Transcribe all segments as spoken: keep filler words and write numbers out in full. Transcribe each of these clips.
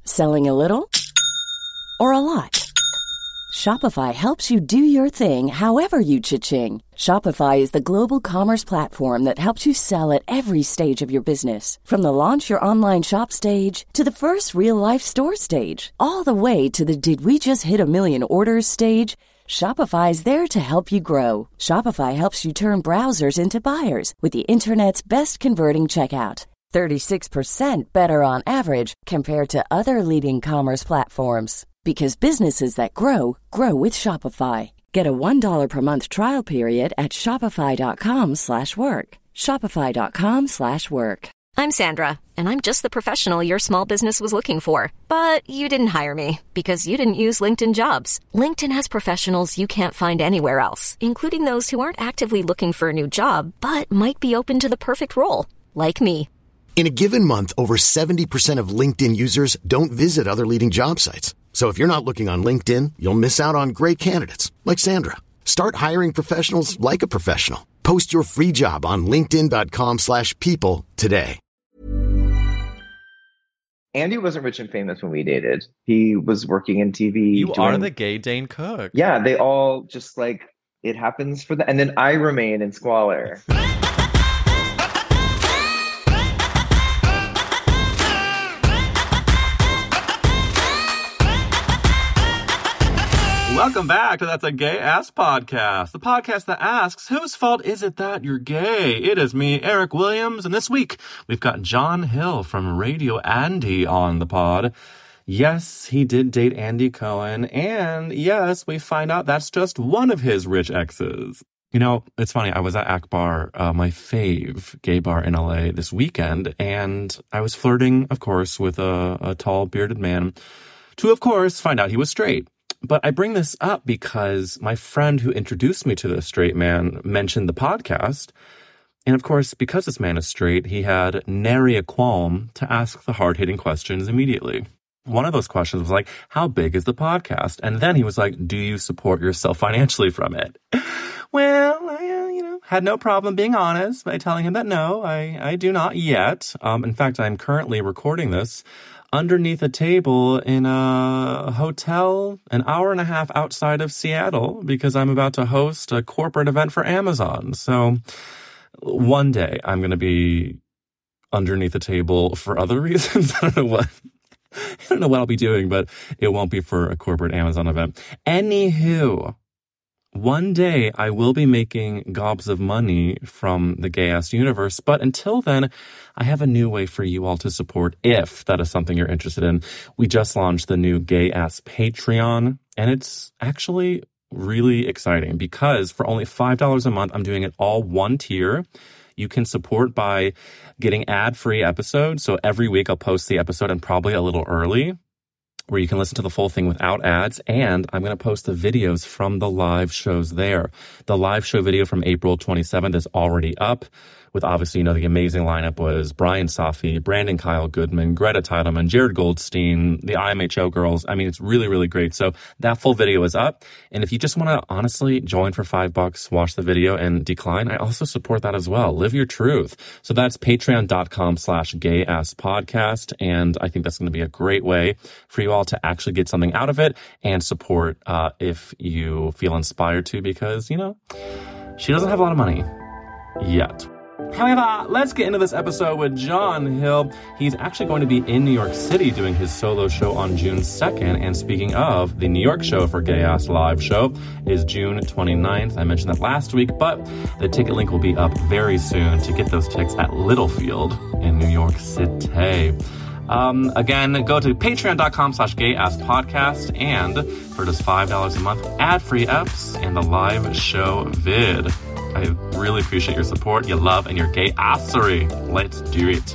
Selling a little or a lot? Shopify helps you do your thing however you cha-ching. Shopify is the global commerce platform that helps you sell at every stage of your business. From the launch your online shop stage to the first real-life store stage, all the way to the did we just hit a million orders stage. Shopify is there to help you grow. Shopify helps you turn browsers into buyers with the internet's best converting checkout. thirty-six percent better on average compared to other leading commerce platforms. Because businesses that grow, grow with Shopify. Get a one dollar per month trial period at shopify.com slash work. Shopify.com slash work. I'm Sandra, and I'm just the professional your small business was looking for. But you didn't hire me because you didn't use LinkedIn Jobs. LinkedIn has professionals you can't find anywhere else, including those who aren't actively looking for a new job, but might be open to the perfect role, like me. In a given month, over seventy percent of LinkedIn users don't visit other leading job sites. So if you're not looking on LinkedIn, you'll miss out on great candidates like Sandra. Start hiring professionals like a professional. Post your free job on linkedin.com slash people today. Andy wasn't rich and famous when we dated. He was working in T V. You doing... are the gay Dane Cook. Yeah, they all just like, it happens for them. And then I remain in squalor. Welcome back to That's a Gay Ass Podcast, the podcast that asks, whose fault is it that you're gay? It is me, Eric Williams, and this week we've got John Hill from Radio Andy on the pod. Yes, he did date Andy Cohen, and yes, we find out that's just one of his rich exes. You know, it's funny, I was at Akbar, uh, my fave gay bar in L A this weekend, and I was flirting, of course, with a, a tall, bearded man, to, of course, find out he was straight. But I bring this up because my friend who introduced me to this straight man mentioned the podcast. And of course, because this man is straight, he had nary a qualm to ask the hard-hitting questions immediately. One of those questions was like, how big is the podcast? And then he was like, do you support yourself financially from it? Well, I, uh, you know, had no problem being honest by telling him that no, I, I do not yet. Um, in fact, I'm currently recording this underneath a table in a hotel an hour and a half outside of Seattle because I'm about to host a corporate event for Amazon. So one day I'm going to be underneath a table for other reasons. I don't know what. I don't know what I'll be doing, but it won't be for a corporate Amazon event. Anywho, one day I will be making gobs of money from the gay-ass universe, but until then, I have a new way for you all to support if that is something you're interested in. We just launched the new gay-ass Patreon, and it's actually really exciting because for only five dollars a month, I'm doing it all one tier. You can support by getting ad-free episodes, so every week I'll post the episode and probably a little early, where you can listen to the full thing without ads, and I'm going to post the videos from the live shows there. The live show video from April twenty-seventh is already up, with obviously, you know, the amazing lineup was Brian Safi, Brandon Kyle Goodman, Greta Teidelman, Jared Goldstein, the I M H O girls. I mean, it's really, really great. So that full video is up. And if you just want to honestly join for five bucks, watch the video and decline, I also support that as well. Live your truth. So that's patreon.com slash gay ass podcast. And I think that's going to be a great way for you all to actually get something out of it and support uh, if you feel inspired to, because, you know, she doesn't have a lot of money yet. However, let's get into this episode with John Hill. He's actually going to be in New York City doing his solo show on June second. And speaking of, the New York show for Gay Ass Live Show is June twenty-ninth. I mentioned that last week, but the ticket link will be up very soon to get those tickets at Littlefield in New York City. Um, again, go to patreon.com slash gay ass podcast, and for just five dollars a month, ad-free eps and the live show vid. I really appreciate your support, your love, and your gay assery. Let's do it.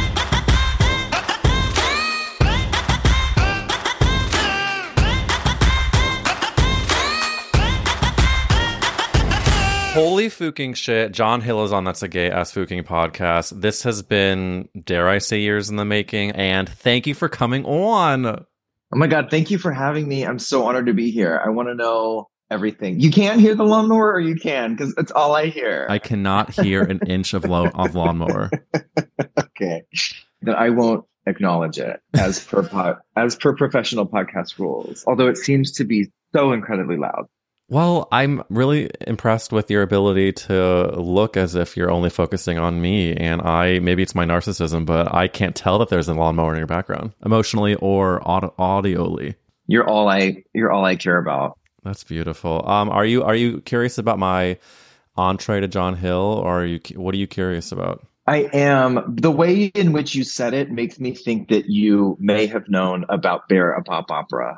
Holy fucking shit. John Hill is on That's a Gay Ass Fucking Podcast. This has been, dare I say, years in the making, and thank you for coming on. Oh my God, thank you for having me. I'm so honored to be here. I want to know everything. You can't hear the lawnmower, or you can? Because that's all I hear. I cannot hear an inch of, lo- of lawnmower. Okay. Then I won't acknowledge it as per pod, as per professional podcast rules. Although it seems to be so incredibly loud. Well, I'm really impressed with your ability to look as if you're only focusing on me. And I, maybe it's my narcissism, but I can't tell that there's a lawnmower in your background, emotionally or aud- audioly. You're all I, you're all I care about. That's beautiful. Um, are you, are you curious about my entree to John Hill, or are you, what are you curious about? I am. The way in which you said it makes me think that you may have known about Bear, a pop opera.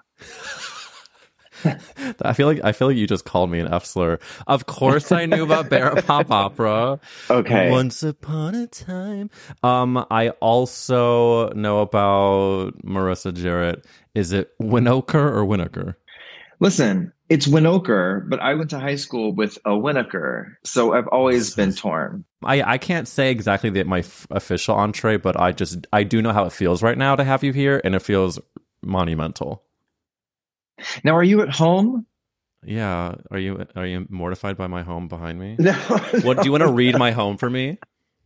I feel like I feel like you just called me an F slur. Of course, I knew about Bear, a pop opera. Okay. Once upon a time. Um, I also know about Marissa Jarrett. Is it Winokur or Winokur? Listen, it's Winokur, but I went to high school with a Winokur, so I've always been torn. I, I can't say exactly the, my f- official entree, but I just I do know how it feels right now to have you here, and it feels monumental. Now, are you at home? Yeah. Are you are you mortified by my home behind me? No. What do you want to read my home for me?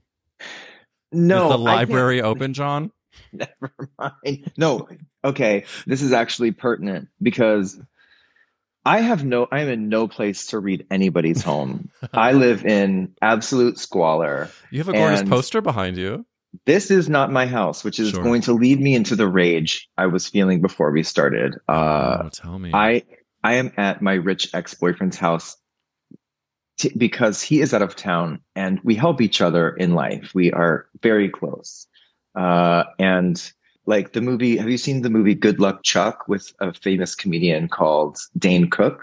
No. Is the library open, John? Never mind. No. Okay. This is actually pertinent because I have no, I am in no place to read anybody's home. I live in absolute squalor. You have a gorgeous poster behind you. This is not my house, which is Sure. going to lead me into the rage I was feeling before we started. Uh, oh, tell me. I, I am at my rich ex-boyfriend's house t- because he is out of town and we help each other in life. We are very close. Uh, and like the movie, have you seen the movie Good Luck Chuck with a famous comedian called Dane Cook?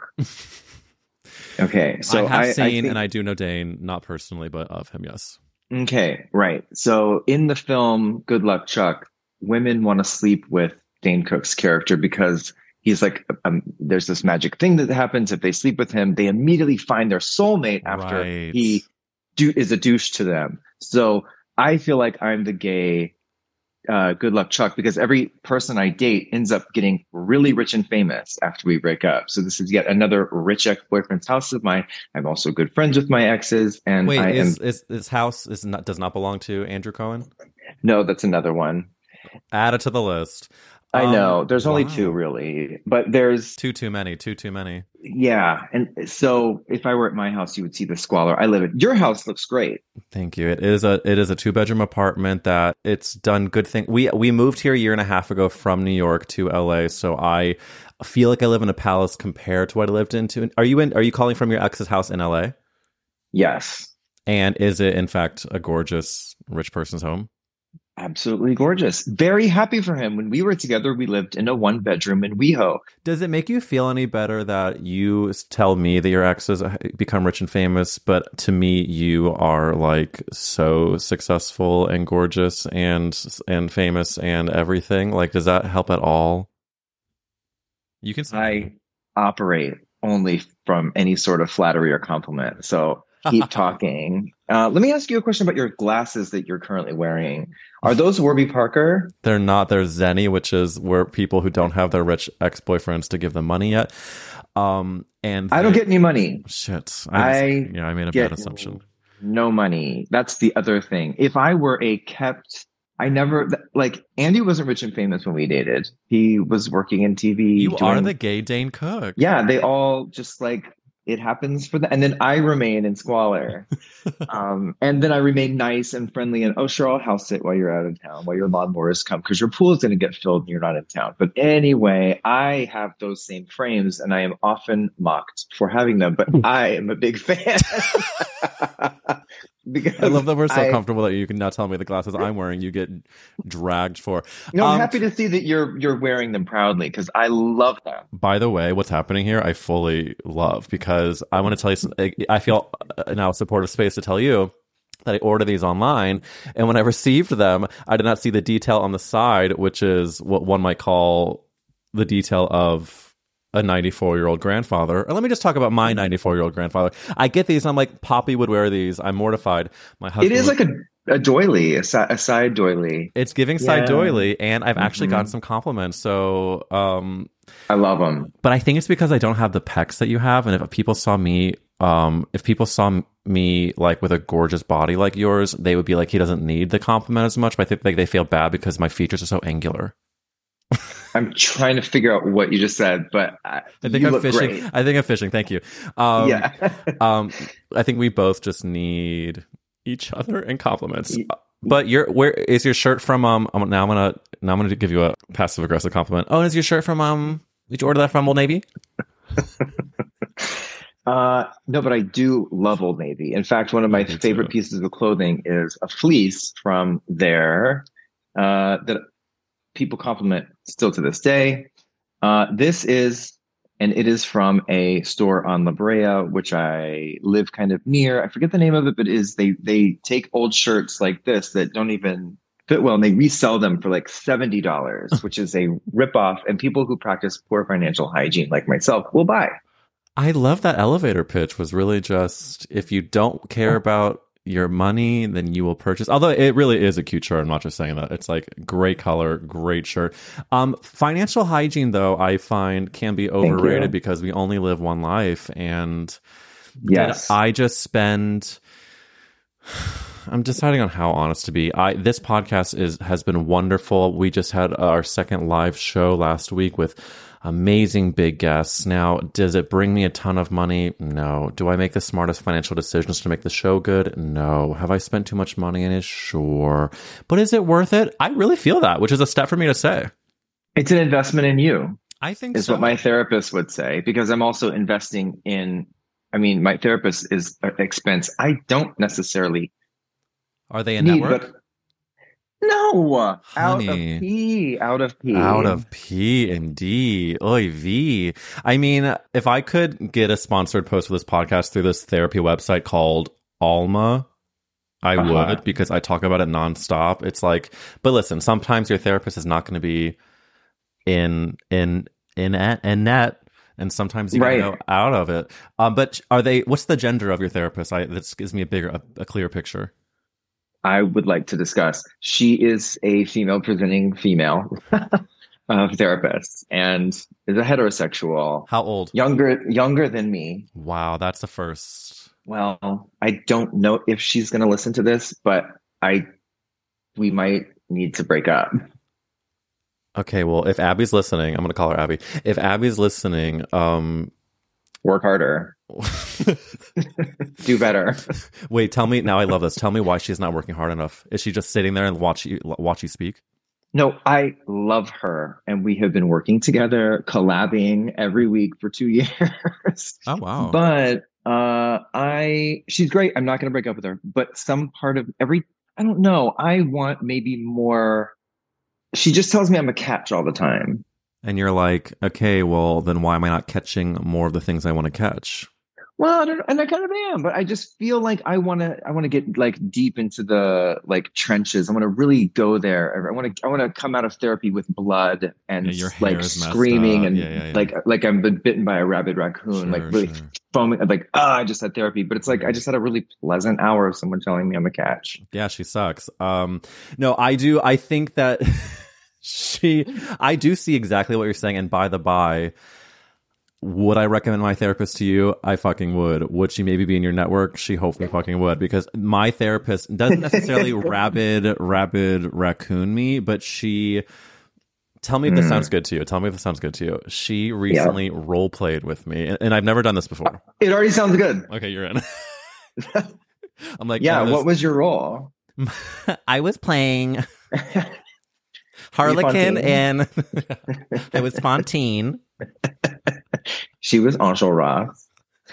Okay. So I have I, seen, I think, and I do know Dane, not personally, but of him, yes. Okay. Right. So in the film Good Luck Chuck, women want to sleep with Dane Cook's character because he's like, um, there's this magic thing that happens. If they sleep with him, they immediately find their soulmate after Right. he do, is a douche to them. So I feel like I'm the gay uh, Good Luck Chuck because every person I date ends up getting really rich and famous after we break up. So this is yet another rich ex-boyfriend's house of mine. I'm also good friends with my exes. And Wait, I is, am, is this house is not does not belong to Andrew Cohen? no, that's another one. Add it to the list. I Um, know there's only wow. two really, but there's, Too too many. Too too many. yeah. And so if I were at my house, you would see the squalor I live in. Your house looks great. Thank you. It is a it is a two bedroom apartment that it's done good thing. We we moved here a year and a half ago from New York to L A, so I feel like I live in a palace compared to what I lived into. Are you in? Are you calling from your ex's house in L A? Yes. And is it in fact a gorgeous rich person's home? Absolutely gorgeous. Very happy for him. When we were together, we lived in a one bedroom in WeHo. Does it make you feel any better that you tell me that your exes become rich and famous, but to me you are like so successful and gorgeous and and famous and everything? Like, does that help at all? You can say I operate only from any sort of flattery or compliment. So keep talking. Uh, let me ask you a question about your glasses that you're currently wearing. Are those Warby Parker? they're not. They're Zenni, which is where people who don't have their rich ex-boyfriends to give them money yet. Um, and I don't they- get any money. shit. I just- yeah, I made a get bad assumption. No money. That's the other thing. If I were a kept, I never, like, Andy wasn't rich and famous when we dated. He was working in T V. You doing- are the gay Dane Cook. Yeah, they all just like, it happens for them. And then I remain in squalor. um, and then I remain nice and friendly and, oh, sure, I'll house sit while you're out of town, while your lawnmowers come, because your pool is going to get filled and you're not in town. But anyway, I have those same frames and I am often mocked for having them, but I am a big fan. Because I love that we're so I- comfortable that you can now tell me the glasses I'm wearing you get dragged for. No, I'm Um, happy to see that you're you're wearing them proudly because I love them. By the way, what's happening here, I fully love because I want to tell you, some, I feel now a supportive space to tell you that I ordered these online. And when I received them, I did not see the detail on the side, which is what one might call the detail of a ninety-four-year-old grandfather. Or let me just talk about my ninety-four-year-old grandfather. I get these and I'm like, Poppy would wear these. I'm mortified. My husband It is would- like a, a doily, a, si- a side doily. It's giving side Yeah. doily, and I've actually Mhm. gotten some compliments. So, um, I love them. but I think it's because I don't have the pecs that you have, and if people saw me um, if people saw me like with a gorgeous body like yours, they would be like, he doesn't need the compliment as much. But I think like they feel bad because my features are so angular. I'm trying to figure out what you just said, but I, I think you I'm look fishing. great. I think I'm fishing. Thank you. Um, yeah. um, I think we both just need each other and compliments. But your where is your shirt from? Um, um, now I'm gonna now I'm gonna give you a passive aggressive compliment. Oh, and is your shirt from? Um, did you order that from Old Navy? uh, no, but I do love Old Navy. In fact, one of my favorite too. pieces of clothing is a fleece from there uh, that people compliment still to this day. Uh, this is. And it is from a store on La Brea, which I live kind of near. I forget the name of it, but it is they they take old shirts like this that don't even fit well, and they resell them for like seventy dollars, which is a ripoff. And people who practice poor financial hygiene, like myself, will buy. I love that elevator pitch. Was really just if you don't care about your money, then you will purchase. Although it really is a cute shirt. I'm not just saying that. It's like great color, great shirt. Um, financial hygiene, though, I find can be overrated because we only live one life. And yes, I just spend. I'm deciding on how honest to be. I this podcast is has been wonderful. We just had our second live show last week with amazing big guests. Now, does it bring me a ton of money? No. Do I make the smartest financial decisions to make the show good? No. Have I spent too much money in it? Sure. But is it worth it? I really feel that, which is a step for me to say. It's an investment in you. I think is so. what my therapist would say, because I'm also investing in, I mean, my therapist is an expense I don't necessarily Are they a need, network? but no, Honey. out of P, out of P, out of P, indeed. Oy vey. I mean, if I could get a sponsored post for this podcast through this therapy website called Alma, I Uh-huh. would, because I talk about it nonstop. It's like, but listen, sometimes your therapist is not going to be in in in at in net, and sometimes you Right. gotta go out of it. Um, but are they? What's the gender of your therapist? I this gives me a bigger, a, a clear picture. I would like to discuss. She is a female presenting female uh, therapist and is a heterosexual, How old? younger younger than me. Wow, that's the first. Well, I don't know if she's going to listen to this, but I we might need to break up. Okay, well, if Abby's listening, I'm going to call her Abby. If Abby's listening, um, Work harder. Do better. wait, tell me now. I love this. Tell me why she's not working hard enough. Is she just sitting there and watch you watch you speak? No, I love her, and we have been working together, collabing every week for two years. Oh wow! But uh, I, she's great. I'm not going to break up with her. But some part of every, I don't know. I want maybe more. She just tells me I'm a catch all the time. And you're like, okay, well, then why am I not catching more of the things I want to catch? Well, I don't, and I kind of am, but I just feel like I want to. I want to get like deep into the like trenches. I want to really go there. I want to. I want to come out of therapy with blood and Yeah, your like hair's messed screaming up. and Yeah, yeah, yeah. like like I've been bitten by a rabid raccoon. Sure, like really sure. foaming. Like ah, I just had therapy, but it's like I just had a really pleasant hour of someone telling me I'm a catch. Yeah, she sucks. Um, no, I do. I think that she. I do see exactly what you're saying. And by the by, would I recommend my therapist to you? I fucking would. Would she maybe be in your network? She hopefully fucking would, because my therapist doesn't necessarily rabid, rabid raccoon me, but she. Tell me if this Mm. sounds good to you. Tell me if this sounds good to you. She recently role played with me, and, and I've never done this before. It already sounds good. Okay, you're in. I'm like, Yeah. oh, this- What was your role? I was playing Harlequin, Fontaine? and it was Fontaine. She was Angel Ross.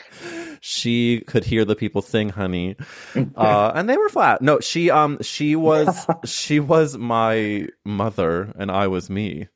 She could hear the people sing, honey, uh, and they were flat. No, she um she was she was my mother, and I was me.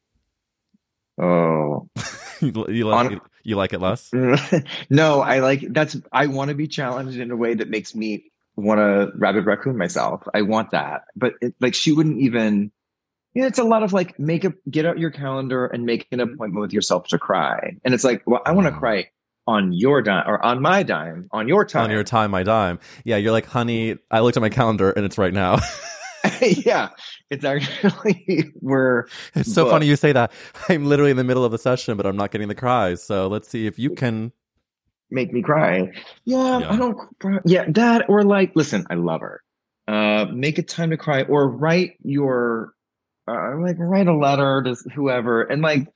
Oh. you, you like On- you, you like it less? No, I like that's I want to be challenged in a way that makes me want to rabid raccoon myself. I want that. But it, like she wouldn't even yeah, it's a lot of like make a get out your calendar and make an appointment with yourself to cry. And it's like, well, I want to Wow. cry on your dime or on my dime, on your time. On your time, my dime. Yeah, you're like, honey. I looked at my calendar, and it's right now. Yeah. It's actually we're It's so booked. funny you say that. I'm literally in the middle of the session, but I'm not getting the cries. So let's see if you can make me cry. Yeah, Yeah. I don't cry. Yeah, that or like, listen, I love her. Uh, make it time to cry, or write your uh, like write a letter to whoever, and like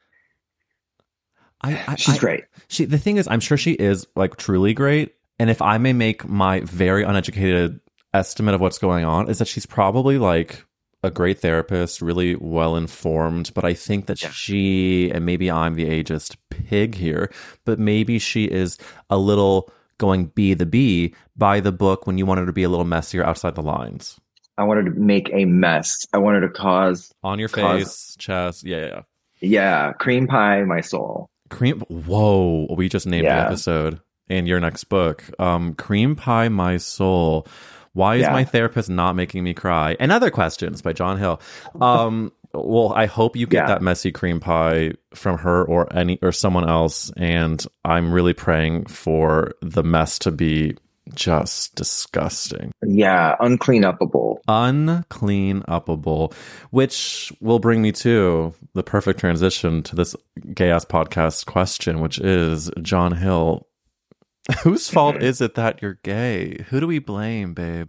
I, I, she's I, great. She, the thing is, I'm sure she is like truly great. And if I may make my very uneducated estimate of what's going on, is that she's probably like a great therapist, really well informed. But I think that Yeah. she, and maybe I'm the ageist pig here, but maybe she is a little going be the bee by the book when you want her to be a little messier outside the lines. I wanted to make a mess. I wanted to cause On your cause, face, chest. Yeah, yeah, yeah. Yeah, cream pie my soul. Cream. Whoa, we just named Yeah. the episode in your next book. Um, Cream Pie My Soul. Why is Yeah. my therapist not making me cry? And Other Questions by John Hill. Um, well, I hope you get Yeah. that messy cream pie from her or any or someone else. And I'm really praying for the mess to be just disgusting. Yeah, uncleanupable. Unclean upable, which will bring me to the perfect transition to this gay ass podcast question, which is, John Hill, whose fault is it that you're gay? Who do we blame, babe?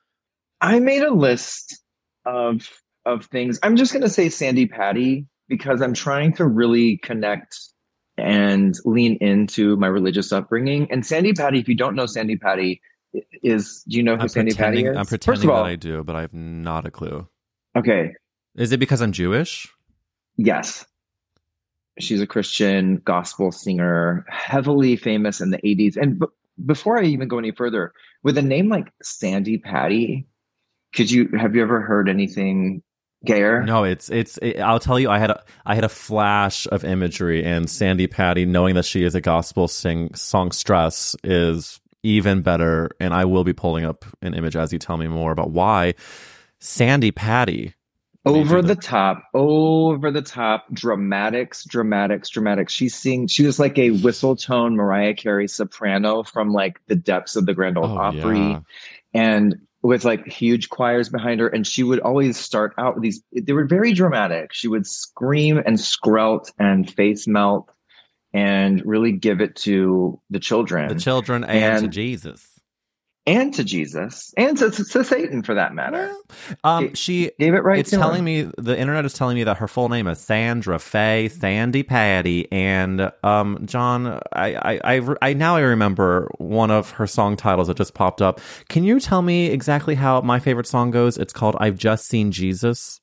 I made a list of of things. I'm just gonna say Sandy Patty because I'm trying to really connect and lean into my religious upbringing. And Sandy Patty, if you don't know Sandy Patty, is do you know who I'm Sandy Patty pretending, is? I'm First pretending of all, that I do, but I have not a clue. okay, Is it because I'm Jewish? yes. She's a Christian gospel singer, heavily famous in the eighties. And b- before I even go any further, with a name like Sandy Patty, could you have you ever heard anything gayer? No, it's it's. It, I'll tell you, I had a I had a flash of imagery, and Sandy Patty, knowing that she is a gospel sing songstress, is even better. And I will be pulling up an image as you tell me more about why Sandy Patty. Over the top, over the top, dramatics, dramatics, dramatics. She sings, she was like a whistle tone Mariah Carey soprano from like the depths of the Grand Ole Oh, Opry. yeah. And with like huge choirs behind her. And she would always start out with these, they were very dramatic. She would scream and skrelt and face melt and really give it to the children. The children and, And- to Jesus. and to Jesus and to, to Satan for that matter. Um, It she gave it right It's to telling him. me, the internet is telling me that her full name is Sandra Faye Sandy Patty. And um, John, I, I, I, I now I remember one of her song titles that just popped up. Can you tell me exactly how my favorite song goes? It's called "I've Just Seen Jesus."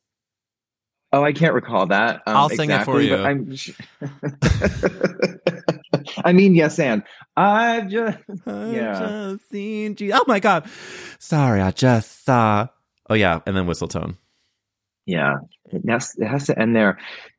Oh, I can't recall that. Um, I'll sing it for exactly, you. but I'm... I mean, yes, and I've just I've yeah. just seen Jesus. Oh my God! Sorry, I just saw. Oh yeah, and then whistle tone. Yeah, it has, it has to end there.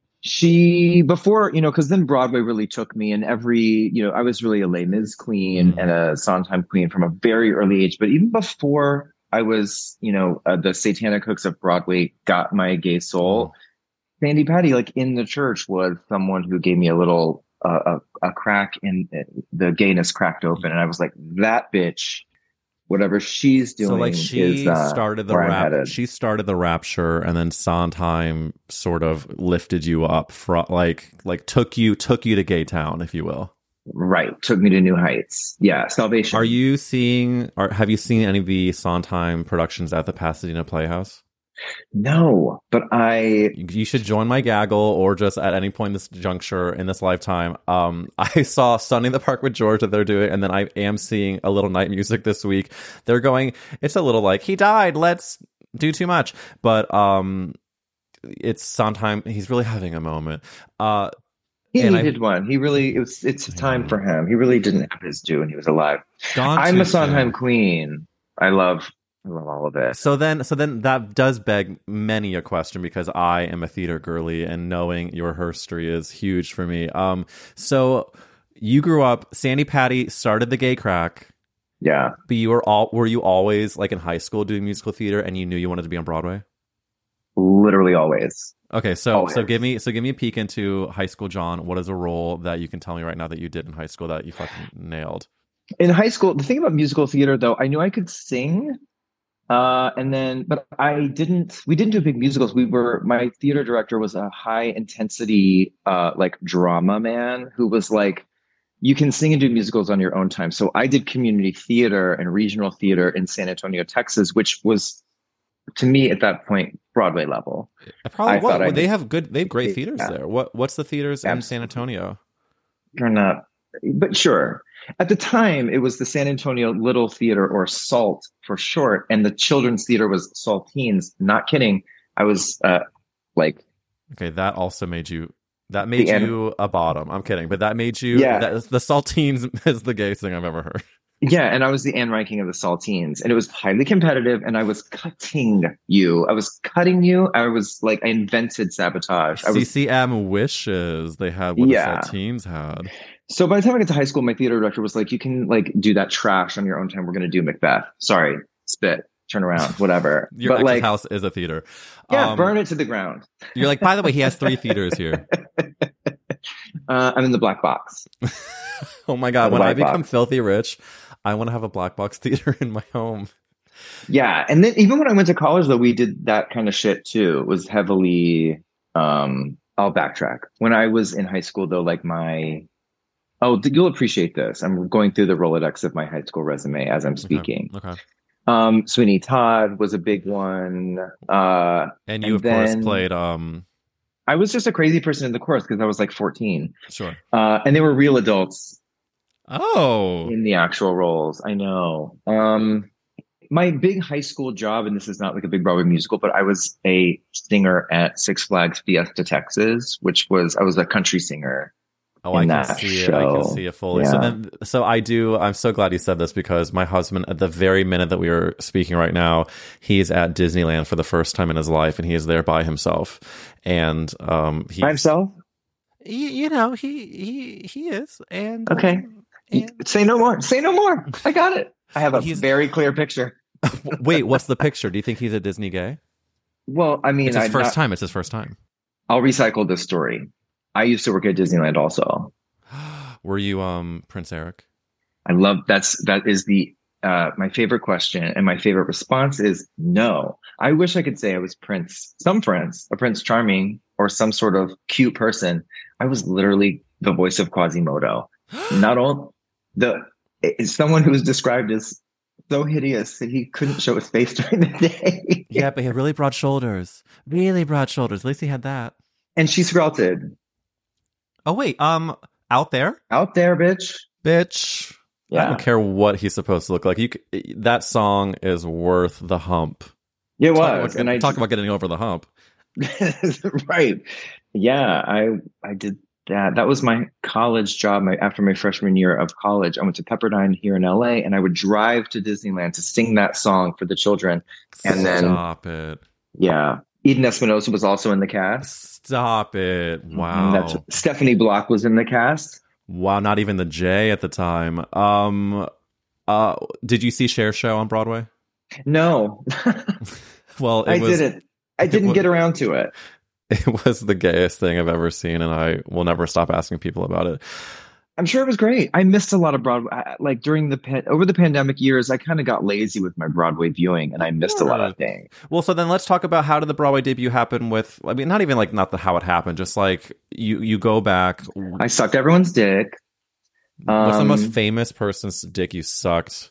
She, before, you know, because then Broadway really took me, and every, you know, I was really a Les Mis queen Mm. and a Sondheim queen from a very early age. But even before I was, you know, uh, the satanic hooks of Broadway got my gay soul, Sandy Patty, like in the church, was someone who gave me a little, uh, a, a crack in the gayness cracked open. And I was like, that bitch, whatever she's doing, So like she is, uh, started the where I'm rap, headed. she started the rapture, and then Sondheim sort of lifted you up, from like like took you took you to Gay Town, if you will. Right. Took me to new heights. Yeah. Salvation. Are you seeing? Or have you seen any of the Sondheim productions at the Pasadena Playhouse? No, but I, You you should join my gaggle, or just at any point in this juncture in this lifetime. Um, I saw Sunny in the Park with George that they're doing, and then I am seeing a little night music this week. They're going. It's a little like he died. Let's do too much, but um, it's Sondheim. He's really having a moment. Uh, he and I- needed one. He really, it was, it's time for him. He really didn't have his due when he was alive. gone I'm too a Sondheim soon. queen. I love, I love all of it. So then, so then that does beg many a question, because I am a theater girly, and knowing your history is huge for me. Um, so you grew up, Sandy Patty started the gay crack, Yeah. but you were all, were you always like in high school doing musical theater, and you knew you wanted to be on Broadway? Literally always. Okay, so Always. so give me so give me a peek into high school, John. What is a role that you can tell me right now that you did in high school that you fucking nailed? In high school, the thing about musical theater, though, I knew I could sing. Uh, and then, but I didn't, we didn't do big musicals. We were, my theater director was a high intensity, uh, like drama man who was like, you can sing and do musicals on your own time. So I did community theater and regional theater in San Antonio, Texas, which was, to me at that point, Broadway level. I probably I what, thought I they did- have good. They have great theaters Yeah. there. What what's the theaters in Absolutely. San Antonio? They're not, but sure. At the time, it was the San Antonio Little Theater, or SALT for short, and the children's theater was Saltines. Not kidding. I was uh, like, Okay, that also made you. That made The end- you a bottom. I'm kidding, but that made you. Yeah. That, the Saltines is the gayest thing I've ever heard. yeah, and I was the Anne Ranking of the Saltines, and it was highly competitive, and I was cutting you. I was cutting you. I was like, I invented sabotage. I was C C M wishes they had what Yeah. the Saltines had. So by the time I got to high school, my theater director was like, you can like do that trash on your own time. We're going to do Macbeth. Sorry, spit, turn around, whatever. Your but ex's like, house is a theater. yeah, Um, burn it to the ground. You're like, by the way, he has three theaters here. Uh, I'm in the black box. Oh my god! The When I black become box. filthy rich, I want to have a black box theater in my home. Yeah. And then even when I went to college, though, we did that kind of shit too. It was heavily, um, I'll backtrack. When I was in high school, though, like my, oh, th- you'll appreciate this. I'm going through the Rolodex of my high school resume as I'm speaking. Okay. okay. Um, Sweeney Todd was a big one. Uh, And you, And of course, then- played. Um, I was just a crazy person in the chorus because I was like fourteen. sure. Uh, and they were real adults Oh, in the actual roles. I know. Um, my big high school job, and this is not like a big Broadway musical, but I was a singer at Six Flags Fiesta, Texas, which was, I was a country singer. oh, I in can that see it. I can show. see it fully. So Yeah. then, so I do. I'm so glad you said this because my husband, at the very minute that we are speaking right now, he's at Disneyland for the first time in his life, and he is there by himself. And um, he, By himself? you, you know, he he he is. And Okay. um, and- Say no more. Say no more. I got it. I have a He's- very clear picture. wait, what's the picture? Do you think he's a Disney gay? Well, I mean, It's his I first not- time. It's his first time. I'll recycle this story. I used to work at Disneyland also. Were you um Prince Eric? I love that's that is the uh my favorite question, and my favorite response is no. I wish I could say I was Prince, some Prince, a Prince Charming, or some sort of cute person. I was literally the voice of Quasimodo. Not all the it's someone who was described as so hideous that he couldn't show his face during the day. Yeah, but he had really broad shoulders. Really broad shoulders. At least he had that. And she sprouted. Oh wait, um, out there, Out there, bitch. bitch. I Yeah. don't care what he's supposed to look like. You, c- that song is worth the hump. It Talk was. about, and I talk about getting over the hump. right. Yeah, I I did that. That was my college job. My after my freshman year of college, I went to Pepperdine here in L A, and I would drive to Disneyland to sing that song for the children. And then- Stop it. Yeah, Eden Espinosa was also in the cast. Stop it. And Wow. that's, Stephanie Block was in the cast. Wow. Not even the J at the time. Um. Uh. Did you see Cher show on Broadway? No, Well, it I was. didn't. I didn't was- get around to it. It was the gayest thing I've ever seen, and I will never stop asking people about it. I'm sure it was great. I missed a lot of Broadway. I- Like during the pan- over the pandemic years, I kind of got lazy with my Broadway viewing, and I missed a lot of things. Well, so then let's talk about how did the Broadway debut happen with, I mean, not even like, not the how it happened, just like you you go back. I sucked everyone's dick. What's the Um, most famous person's dick you sucked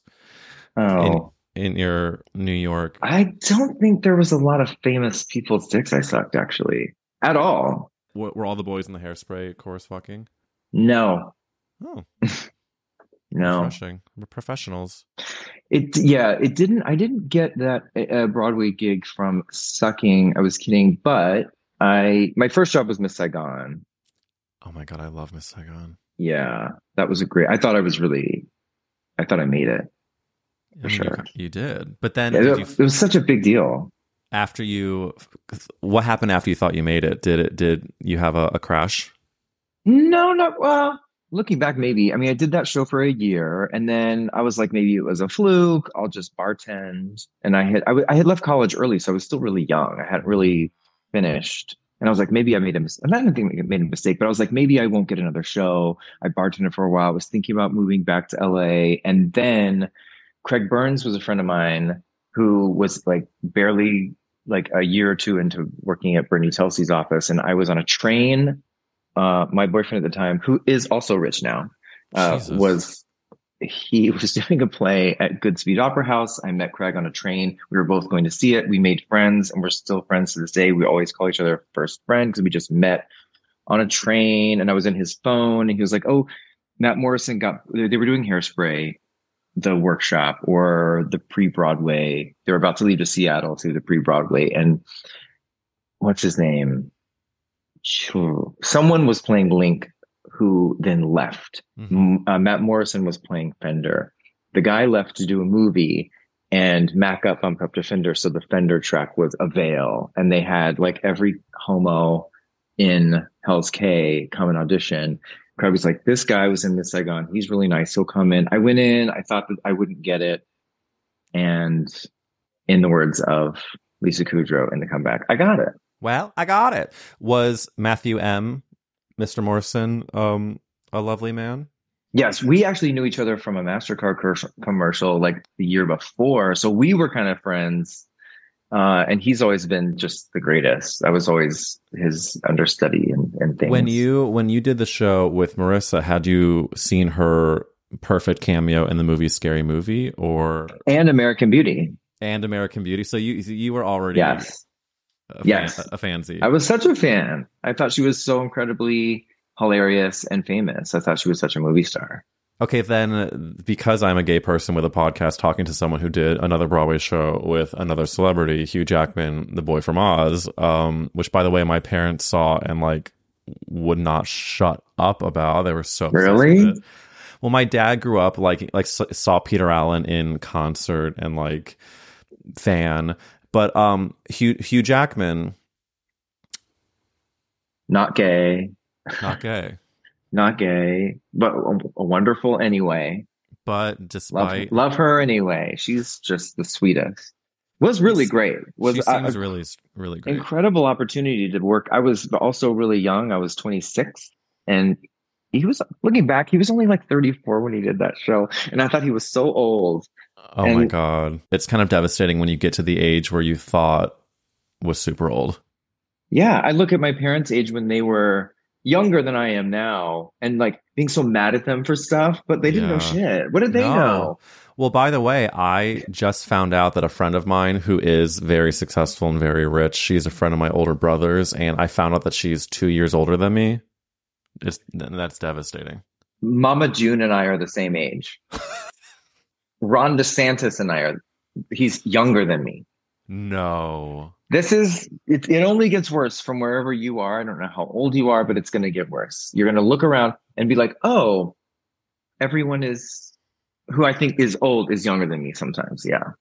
Oh, in your New York? I don't think there was a lot of famous people's dicks I sucked actually at all. Were, were all the boys in the Hairspray chorus fucking? No, Oh, no. refreshing. We're professionals. It yeah, it didn't. I didn't get that uh, Broadway gig from sucking. I was kidding, but I my first job was Miss Saigon. Oh my God, I love Miss Saigon. Yeah, that was a great. I thought I was really. I thought I made it. I mean, sure. You, you did. But then, It, did you, it was such a big deal. after you, what happened after you thought you made it? Did it, did you have a, a crash? No, not well. Looking back, maybe. I mean, I did that show for a year, and then I was like, maybe it was a fluke. I'll just bartend. And I had I, w- I had left college early, so I was still really young. I hadn't really finished, and I was like, maybe I made a mistake. I didn't think I made a mistake, but I was like, maybe I won't get another show. I bartended for a while. I was thinking about moving back to L A, and then Craig Burns was a friend of mine who was like barely like a year or two into working at Bernie Telsey's office, and I was on a train. Uh, my boyfriend at the time, who is also rich now, uh, was he was doing a play at Goodspeed Opera House. I met Craig on a train. We were both going to see it. We made friends, and we're still friends to this day. We always call each other first friend because we just met on a train, and I was in his phone, and he was like, oh, Matt Morrison got, they were doing Hairspray, the workshop, or the pre-Broadway. They were about to leave to Seattle to the pre-Broadway, and what's his name? Someone was playing Link, who then left. Mm-hmm. Uh, Matt Morrison was playing Fender. The guy left to do a movie, and Mac up bumped up to Fender, so the Fender track was Avail, and they had like every homo in Hell's K come and audition. Craig was like, this guy was in Miss Saigon. He's really nice. He'll come in. I went in. I thought that I wouldn't get it. And in the words of Lisa Kudrow in The Comeback, I got it. Well, I got it. Was Matthew M., Mister Morrison, um, a lovely man? Yes. We actually knew each other from a MasterCard commercial like the year before. So we were kind of friends. Uh, and he's always been just the greatest. I was always his understudy and, and things. When you when you did the show with Marissa, had you seen her perfect cameo in the movie Scary Movie, or and American Beauty and American Beauty? So you you were already yes a fan, yes a fansy. I was such a fan. I thought she was so incredibly hilarious and famous. I thought she was such a movie star. Okay, then, because I'm a gay person with a podcast talking to someone who did another Broadway show with another celebrity, Hugh Jackman, the boy from Oz, um, which, by the way, my parents saw and, like, would not shut up about. They were so obsessed really? with it. Well, my dad grew up, like, like saw Peter Allen in concert and, like, fan. But um, Hugh, Hugh Jackman... Not gay. Not gay. Not gay, but wonderful anyway. But despite love, love her anyway, she's just the sweetest. Was really great. Was she seems a, really really great. Incredible opportunity to work. I was also really young. I was twenty-six, and he was looking back. He was only like thirty-four when he did that show, and I thought he was so old. Oh and, my god, it's kind of devastating when you get to the age where you thought was super old. Yeah, I look at my parents' age when they were younger than I am now, and like being so mad at them for stuff, but they didn't yeah. know shit. What did they no. know? Well, by the way, I just found out that a friend of mine who is very successful and very rich, she's a friend of my older brother's, and I found out that she's two years older than me. It's, that's devastating. Mama June and I are the same age. Ron DeSantis and I are, he's younger than me. No. This is, it, it only gets worse from wherever you are. I don't know how old you are, but it's going to get worse. You're going to look around and be like, oh, everyone is, who I think is old is younger than me sometimes. Yeah.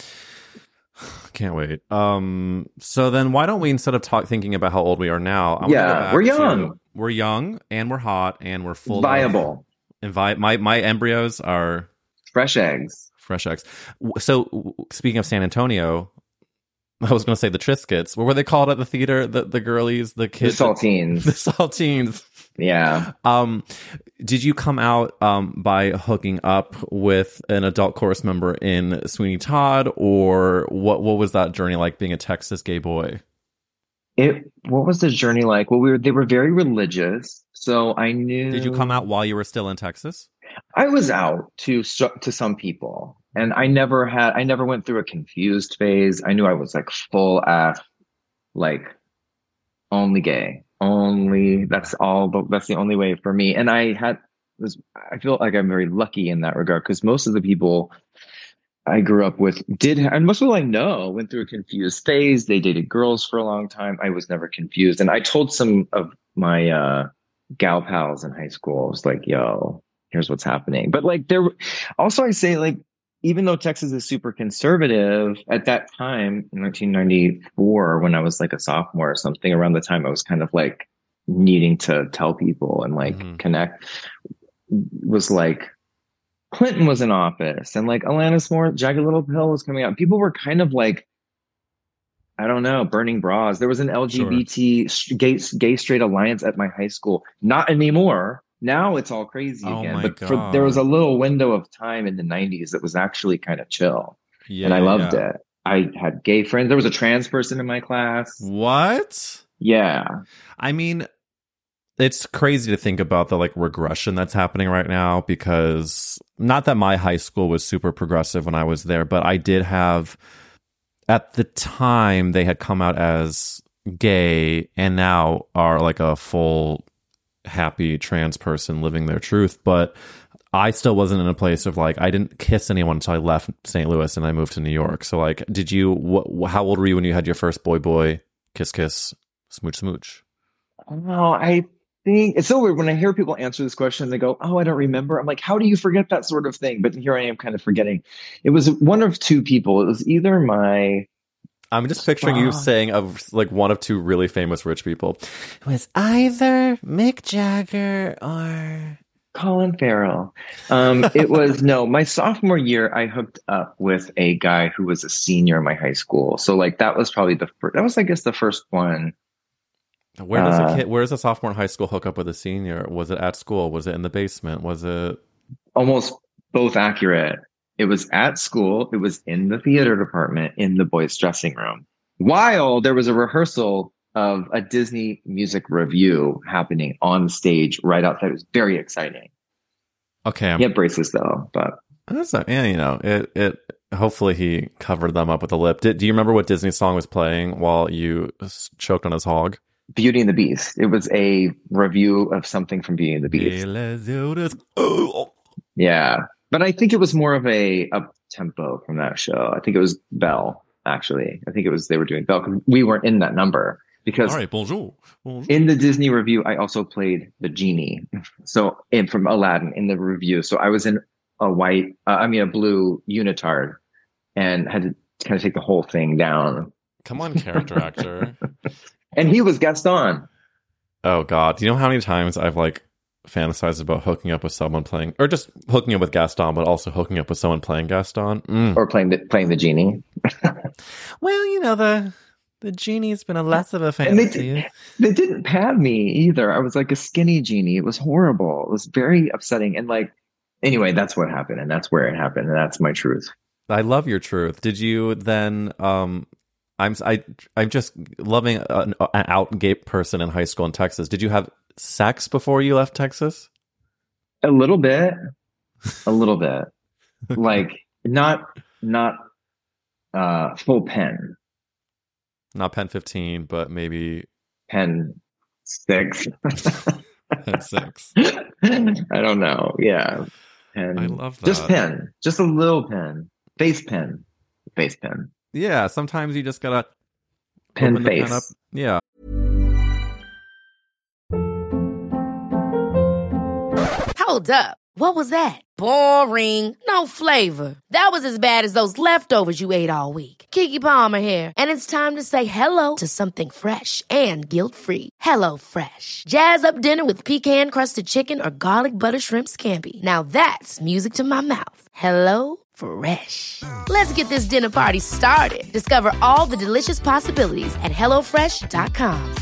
Can't wait. Um. So then why don't we, instead of talk, thinking about how old we are now, I yeah, we're young. To, we're young and we're hot and we're full viable. Of, and vi- my, my embryos are fresh eggs. Fresh eggs. So speaking of San Antonio, I was going to say the Triscuits. What were they called at the theater? The the girlies, the kids, the saltines, the saltines. Yeah. Um, did you come out um by hooking up with an adult chorus member in Sweeney Todd, or what? What was that journey like, being a Texas gay boy? It. What was the journey like? Well, we were. They were very religious, so I knew. Did you come out while you were still in Texas? I was out to to some people. And I never had, I never went through a confused phase. I knew I was like full ass, like only gay, only, that's all, but that's the only way for me. And I had this, I feel like I'm very lucky in that regard, because most of the people I grew up with did, and most people I know went through a confused phase. They dated girls for a long time. I was never confused. And I told some of my uh, gal pals in high school, I was like, yo, here's what's happening. But like there, also I say like, even though Texas is super conservative, at that time in nineteen ninety-four, when I was like a sophomore or something, around the time I was kind of like needing to tell people and like mm-hmm. connect, was like Clinton was in office and like Alanis Morissette, Jagged Little Pill was coming out. People were kind of like, I don't know, burning bras. There was an L G B T sure. gay, gay straight alliance at my high school. Not anymore. Now it's all crazy oh again. But for, there was a little window of time in the nineties that was actually kind of chill. Yeah, and I loved yeah. it. I had gay friends. There was a trans person in my class. What? Yeah. I mean, it's crazy to think about the like regression that's happening right now, because not that my high school was super progressive when I was there, but I did have, at the time, they had come out as gay and now are like a full happy trans person living their truth. But I still wasn't in a place of like, I didn't kiss anyone until I left Saint Louis and I moved to New York. So like, did you, wh- how old were you when you had your first boy boy kiss kiss smooch smooch? Oh, I think it's so weird when I hear people answer this question. They go, "Oh, I don't remember." I'm like, "How do you forget that sort of thing?" But here I am, kind of forgetting. It was one of two people. It was either my. I'm just picturing you saying of like one of two really famous rich people. It was either Mick Jagger or Colin Farrell. Um, it was no, my sophomore year, I hooked up with a guy who was a senior in my high school. So like that was probably the first. That was, I guess, the first one. Where does a kid? Where does a sophomore in high school hook up with a senior? Was it at school? Was it in the basement? Was it almost both accurate? It was at school. It was in the theater department in the boys' dressing room, while there was a rehearsal of a Disney music review happening on stage right outside. It was very exciting. Okay, I'm, he had braces though, but that's not, yeah, you know, it. It hopefully he covered them up with a lip. Did, do you remember what Disney song was playing while you choked on his hog? Beauty and the Beast. It was a review of something from Beauty and the Beast. Yeah. But I think it was more of a up tempo from that show. I think it was Belle, actually. I think it was, they were doing Belle. We weren't in that number because all right, bonjour. Bonjour. In the Disney review, I also played the genie. So in from Aladdin in the review. So I was in a white, uh, I mean, a blue unitard and had to kind of take the whole thing down. Come on, character actor. And he was Gaston. Oh God. Do you know how many times I've like fantasized about hooking up with someone playing, or just hooking up with Gaston, but also hooking up with someone playing Gaston? Mm. Or playing the, playing the genie. Well, you know, the the genie's been a less of a fantasy. They, they didn't pad me either. I was like a skinny genie. It was horrible. It was very upsetting. And like, anyway, that's what happened. And that's where it happened. And that's my truth. I love your truth. Did you then, um, I'm I I'm just loving an, an out gay person in high school in Texas. Did you have sex before you left Texas? A little bit, a little bit, like not not uh, full pen, not pen fifteen, but maybe pen six. Pen six. I don't know. Yeah, pen. I love that. Just pen, just a little pen, face pen, face pen. Yeah, sometimes you just gotta pen open face. The pen up. Yeah. Hold up. What was that? Boring. No flavor. That was as bad as those leftovers you ate all week. Keke Palmer here, and it's time to say hello to something fresh and guilt-free. Hello Fresh. Jazz up dinner with pecan-crusted chicken or garlic butter shrimp scampi. Now that's music to my mouth. Hello Fresh. Let's get this dinner party started. Discover all the delicious possibilities at hello fresh dot com.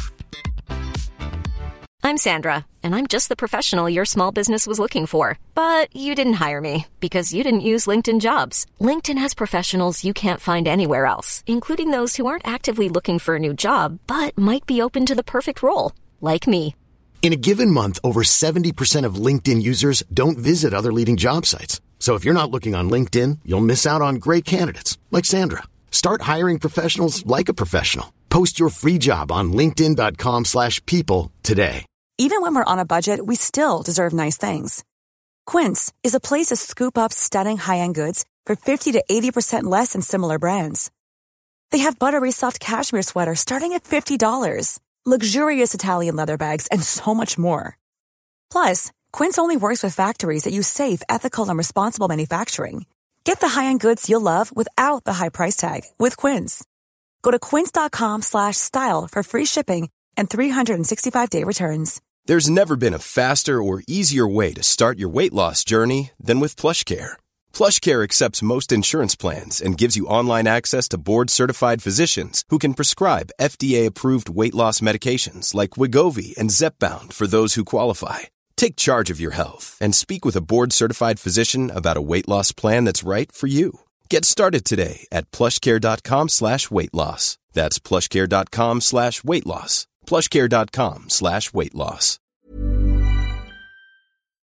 I'm Sandra, and I'm just the professional your small business was looking for. But you didn't hire me because you didn't use LinkedIn Jobs. LinkedIn has professionals you can't find anywhere else, including those who aren't actively looking for a new job, but might be open to the perfect role, like me. In a given month, over seventy percent of LinkedIn users don't visit other leading job sites. So if you're not looking on LinkedIn, you'll miss out on great candidates like Sandra. Start hiring professionals like a professional. Post your free job on linkedin dot com slash people today. Even when we're on a budget, we still deserve nice things. Quince is a place to scoop up stunning high-end goods for fifty to eighty percent less than similar brands. They have buttery soft cashmere sweaters starting at fifty dollars, luxurious Italian leather bags, and so much more. Plus, Quince only works with factories that use safe, ethical, and responsible manufacturing. Get the high-end goods you'll love without the high price tag with Quince. Go to quince dot com slash style for free shipping and three sixty-five day returns. There's never been a faster or easier way to start your weight loss journey than with PlushCare. PlushCare accepts most insurance plans and gives you online access to board-certified physicians who can prescribe F D A-approved weight loss medications like Wegovy and Zepbound for those who qualify. Take charge of your health and speak with a board-certified physician about a weight loss plan that's right for you. Get started today at plushcare.com slash weight loss. That's plushcare.com slash weight loss. plushcare.com slash weight loss.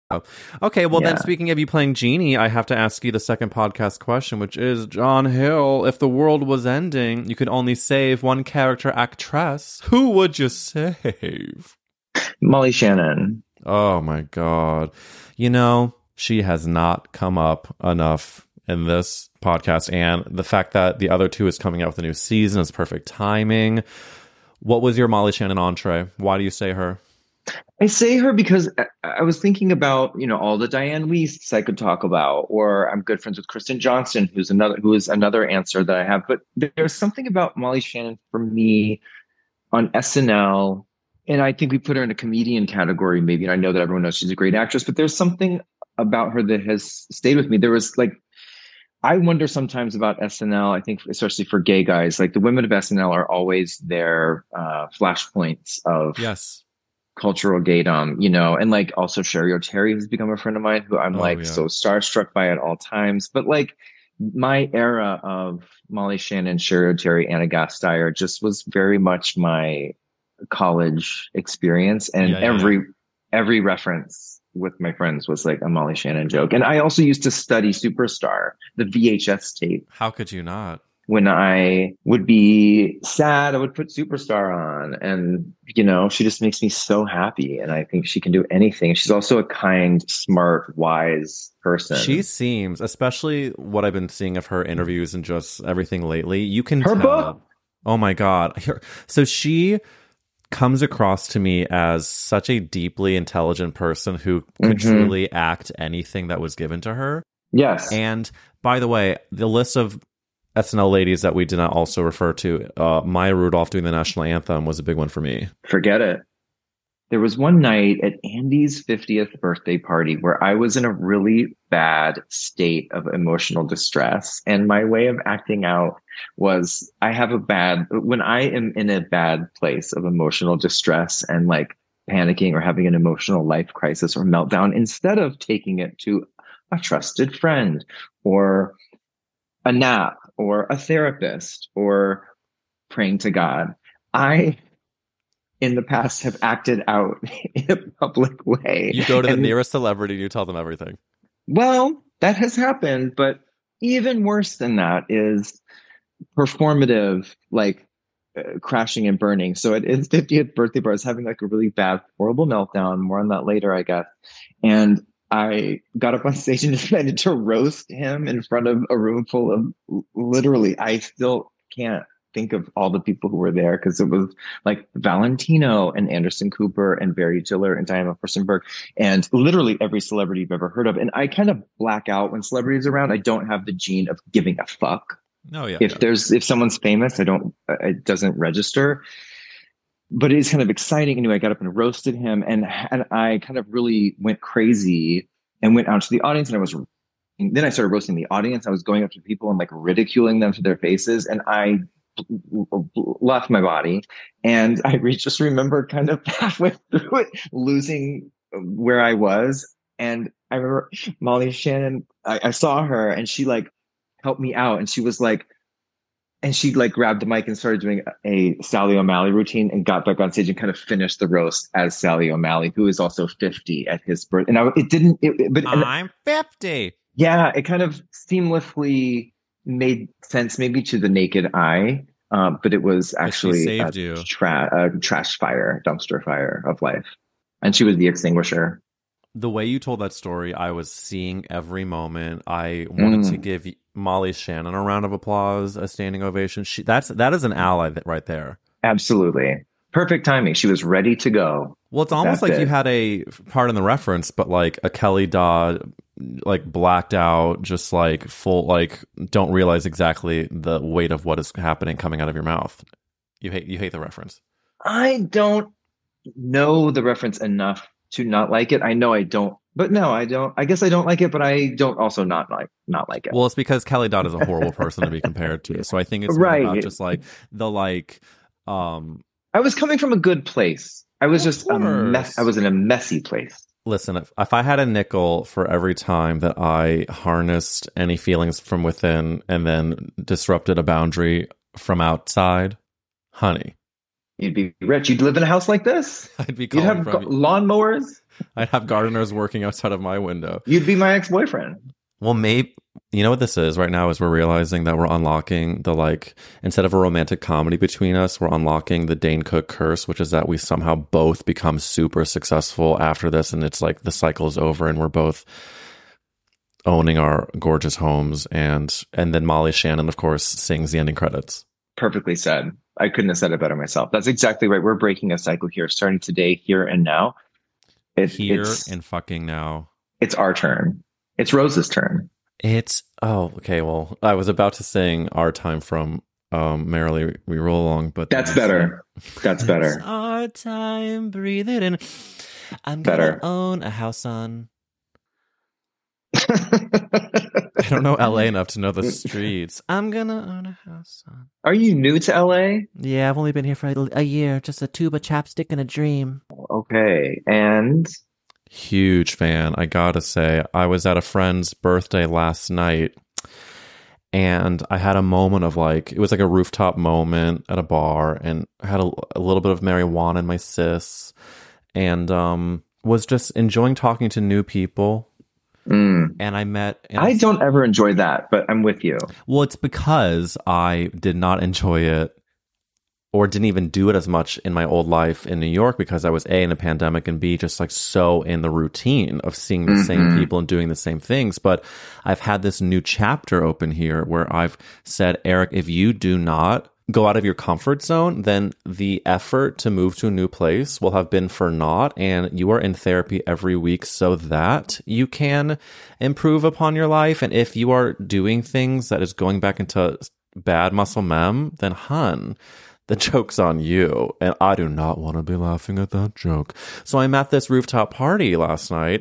Okay, well Yeah. then, speaking of you playing Genie, I have to ask you the second podcast question, which is, John Hill, if the world was ending, you could only save one character actress, who would you save? Molly Shannon. Oh my God. You know, she has not come up enough in this podcast, and the fact that the other two is coming out with a new season is perfect timing. What was your Molly Shannon entree? Why do you say her? I say her because I was thinking about, you know, all the Diane Weists I could talk about, or I'm good friends with Kristen Johnston, who's another, who is another answer that I have. But there's something about Molly Shannon for me on S N L, and I think we put her in a comedian category, maybe. And I know that everyone knows she's a great actress, but there's something about her that has stayed with me. There was like, I wonder sometimes about S N L. I think especially for gay guys, like the women of S N L are always their uh, flashpoints of Yes. cultural gaydom, you know, and like also Sherry O'Terry has become a friend of mine who I'm Oh, like yeah. so starstruck by at all times. But like my era of Molly Shannon, Sherry O'Terry, Anna Gasteyer just was very much my college experience, and Yeah, yeah, every yeah. every reference with my friends was like a Molly Shannon joke. And I also used to study Superstar, the V H S tape. How could you not? When I would be sad, I would put Superstar on. And, you know, she just makes me so happy. And I think she can do anything. She's also a kind, smart, wise person. She seems, especially what I've been seeing of her interviews and just everything lately, you can Her tell. book? Oh my God. Her- So she comes across to me as such a deeply intelligent person who could Mhm. truly act anything that was given to her. Yes. And by the way, the list of S N L ladies that we did not also refer to, uh, Maya Rudolph doing the national anthem was a big one for me. Forget it. There was one night at Andy's fiftieth birthday party where I was in a really bad state of emotional distress. And my way of acting out was I have a bad, when I am in a bad place of emotional distress and like panicking or having an emotional life crisis or meltdown, instead of taking it to a trusted friend or a nap or a therapist or praying to God, I in the past have acted out in a public way. You go to the And, nearest celebrity and you tell them everything. well, that has happened, but even worse than that is performative, like uh, crashing and burning. So at his fiftieth birthday party, I was having like a really bad, horrible meltdown. More on that later, I guess. And I got up on stage and decided to roast him in front of a room full of literally, I still can't think of all the people who were there because it was like Valentino and Anderson Cooper and Barry Diller and Diana Furstenberg and literally every celebrity you've ever heard of. And I kind of black out when celebrities are around. I don't have the gene of giving a fuck. Oh, yeah. If yeah. there's, if someone's famous, I don't, it doesn't register. But it is kind of exciting. Anyway, I got up and roasted him, and and I kind of really went crazy and went out to the audience, and I was and then I started roasting the audience. I was going up to people and like ridiculing them to their faces, and I left my body. And I re- just remember kind of halfway through it losing where I was. And I remember Molly Shannon, I, I saw her and she like helped me out, and she was like, and she like grabbed the mic and started doing a Sally O'Malley routine and got back on stage and kind of finished the roast as Sally O'Malley, who is also fifty at his birth. And I, it didn't, it, it- but and- I'm fifty. yeah, it kind of seamlessly made sense maybe to the naked eye, um, but it was But she actually saved a, you. tra- a trash fire, dumpster fire of life. And she was the extinguisher. The way you told that story, I was seeing every moment. I wanted Mm. to give Molly Shannon a round of applause, a standing ovation. She, that's that is an ally that, right there. Absolutely. Perfect timing. She was ready to go. Well, it's almost That's like it. you had a part in the reference, but like a Kelly Dodd, like blacked out, just like full, like don't realize exactly the weight of what is happening coming out of your mouth. You hate you hate the reference. I don't know the reference enough to not like it. I know I don't, but no, I don't. I guess I don't like it, but I don't also not like not like it. Well, it's because Kelly Dodd is a horrible person to be compared to. So I think it's more Right. about just like the like, um, I was coming from a good place. I was Of just a mess. course. I was in a messy place. listen, if, if I had a nickel for every time that I harnessed any feelings from within and then disrupted a boundary from outside, honey, You'd be rich. You'd live in a house like this. I'd be You'd calling have from lawnmowers. I'd have gardeners working outside of my window. You'd be my ex-boyfriend. Well, maybe, you know what this is right now is we're realizing that we're unlocking the, like, instead of a romantic comedy between us, we're unlocking the Dane Cook curse, which is that we somehow both become super successful after this. And it's like the cycle is over and we're both owning our gorgeous homes. And, and then Molly Shannon, of course, sings the ending credits. Perfectly said. I couldn't have said it better myself. That's exactly right. We're breaking a cycle here, starting today, here and now. It, here it's, and fucking now. It's our turn. It's Rose's turn. It's, oh, okay. Well, I was about to sing Our Time from um, Merrily We Roll Along, but that's better. That's better. It's our time, breathe it in. I'm gonna better. own a house on. I don't know L A enough to know the streets. I'm gonna own a house on. Are you new to L A? Yeah, I've only been here for a, a year. Just a tube of chapstick and a dream. Okay, and... Huge fan, I gotta say. I was at a friend's birthday last night, and I had a moment of like, it was like a rooftop moment at a bar, and I had a, a little bit of marijuana in my sis, and um, was just enjoying talking to new people. Mm. And I met... And I don't ever enjoy that, but I'm with you. Well, it's because I did not enjoy it or didn't even do it as much in my old life in New York because I was A, in a pandemic, and B, just like so in the routine of seeing the mm-hmm. same people and doing the same things. But I've had this new chapter open here where I've said, Eric, if you do not go out of your comfort zone, then the effort to move to a new place will have been for naught, and you are in therapy every week so that you can improve upon your life. And if you are doing things that is going back into bad muscle mem, then hun, the joke's on you, and I do not want to be laughing at that joke. So I'm at this rooftop party last night.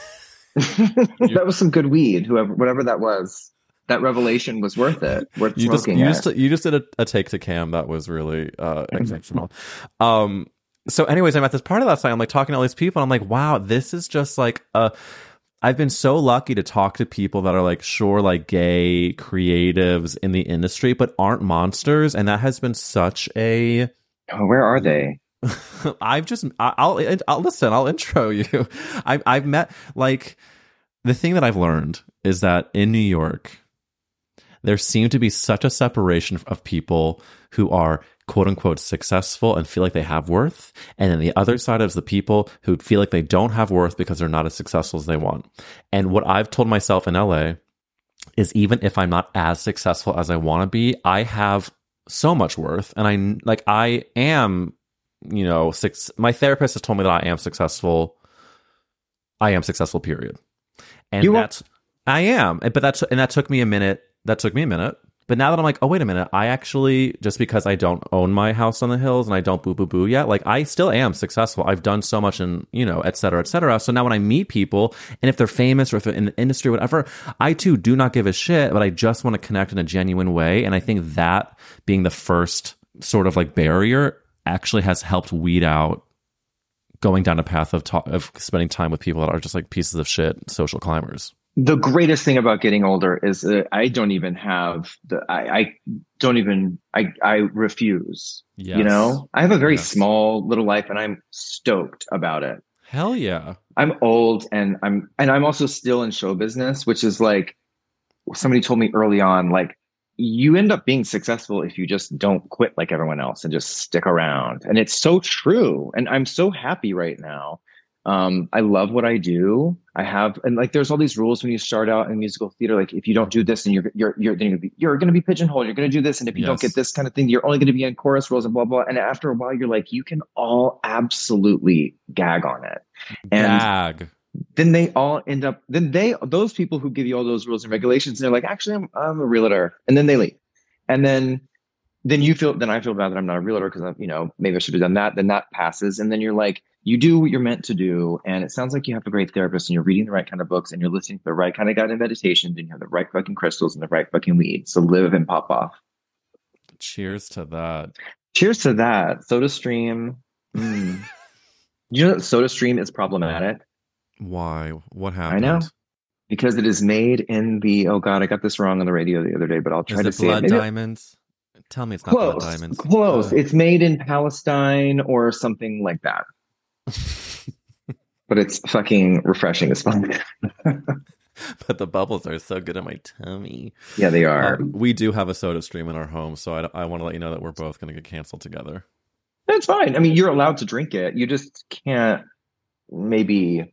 That was some good weed, whoever, whatever that was. That revelation was worth it. Worth you just, smoking you it. just you just did a, a take to cam that was really uh, exceptional. um, so, anyways, I'm at this party last night. I'm like talking to all these people. And I'm like, wow, this is just like a. I've been so lucky to talk to people that are like, sure, like gay creatives in the industry, but aren't monsters. And that has been such a... Oh, where are they? I've just... I'll, I'll listen, I'll intro you. I've, I've met, like... The thing that I've learned is that in New York, there seemed to be such a separation of people who are quote unquote successful and feel like they have worth. And then the other side is the people who feel like they don't have worth because they're not as successful as they want. And what I've told myself in L A is even if I'm not as successful as I want to be, I have so much worth. And I like, I am, you know, six, my therapist has told me that I am successful. I am successful, period. And you that's, I am, but that's, and that took me a minute. That took me a minute. But now that I'm like, oh, wait a minute, I actually, just because I don't own my house on the hills and I don't boo boo boo yet, like I still am successful. I've done so much and, you know, et cetera, et cetera. So now when I meet people, and if they're famous or if they're in the industry, whatever, I too do not give a shit, but I just want to connect in a genuine way. And I think that being the first sort of like barrier actually has helped weed out going down a path of ta- of spending time with people that are just like pieces of shit, social climbers. The greatest thing about getting older is that I don't even have the, I, I don't even, I, I refuse, yes. You know, I have a very yes. small little life and I'm stoked about it. Hell yeah. I'm old and I'm, and I'm also still in show business, which is like, somebody told me early on, like you end up being successful if you just don't quit like everyone else and just stick around. And it's so true. And I'm so happy right now. Um, I love what I do. I have, and like, there's all these rules when you start out in musical theater. Like, if you don't do this, and you're you're you're going to be you're going to be pigeonholed. You're going to do this, and if you yes. don't get this kind of thing, you're only going to be in chorus roles and blah blah. And after a while, you're like, you can all absolutely gag on it. And gag. Then they all end up. Then they those people who give you all those rules and regulations, and they're like, actually, I'm I'm a realtor, and then they leave, and then. Then you feel, then I feel bad that I'm not a realtor because, you know, maybe I should have done that. Then that passes. And then you're like, you do what you're meant to do. And it sounds like you have a great therapist and you're reading the right kind of books and you're listening to the right kind of guided meditations and you have the right fucking crystals and the right fucking weed. So live and pop off. Cheers to that. Cheers to that. SodaStream. Mm. You know that SodaStream is problematic? Why? What happened? I know. Because it is made in the, oh God, I got this wrong on the radio the other day, but I'll try is to it say blood it. diamonds? Tell me it's not close, blood diamonds. Close. Uh. It's made in Palestine or something like that. but it's fucking refreshing as fuck. But the bubbles are so good in my tummy. Yeah, they are. Um, we do have a soda stream in our home, so I, I want to let you know that we're both going to get canceled together. That's fine. I mean, you're allowed to drink it. You just can't maybe